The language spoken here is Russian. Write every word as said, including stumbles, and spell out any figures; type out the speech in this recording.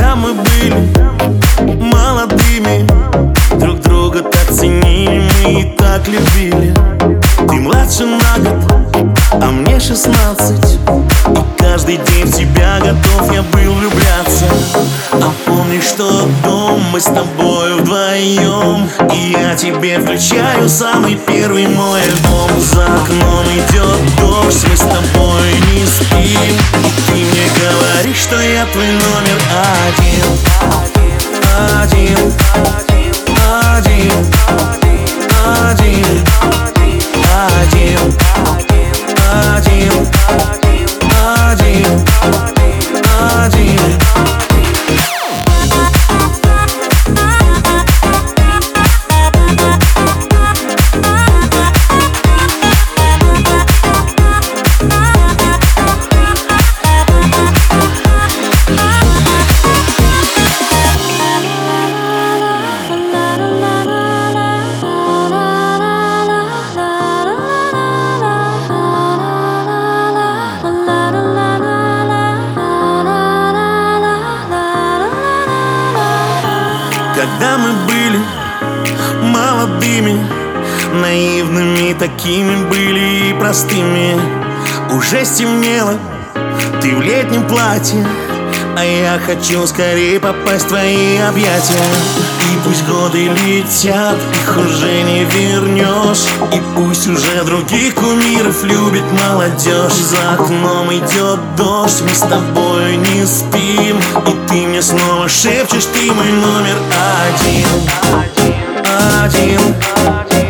Когда мы были молодыми, друг друга так ценили, мы и так любили. Ты младше на год, а мне шестнадцать, и каждый день в тебя готов я был влюбляться. А помнишь, что дом мы с тобой вдвоем, и я тебе включаю самый первый мой альбом. За окном идет дождь, мы с тобой не спим, и ты мне говоришь, что я твой номер один. Один, один, один, один, один, один, один. Когда мы были молодыми, наивными такими были и простыми, уже стемнело, ты в летнем платье, а я хочу скорее попасть в твои объятия. И пусть годы летят, их уже не вернешь, и пусть уже других кумиров любит молодежь. За окном идет дождь, мы с тобой не спим, и ты мне снова шепчешь, ты мой номер один. Один, один.